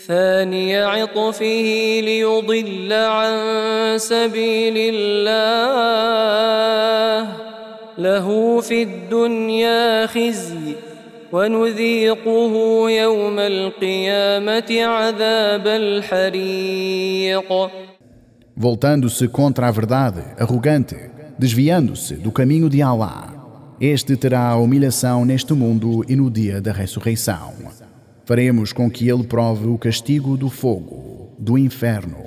ثاني عطفه ليضل عن سبيل الله له في الدنيا خزي ونذيقه يوم القيامة عذاب الحريق. Voltando-se contra a verdade, arrogante, desviando-se do caminho de Allah, este terá a humilhação neste mundo e no dia da ressurreição. Faremos com que ele prove o castigo do fogo, do inferno.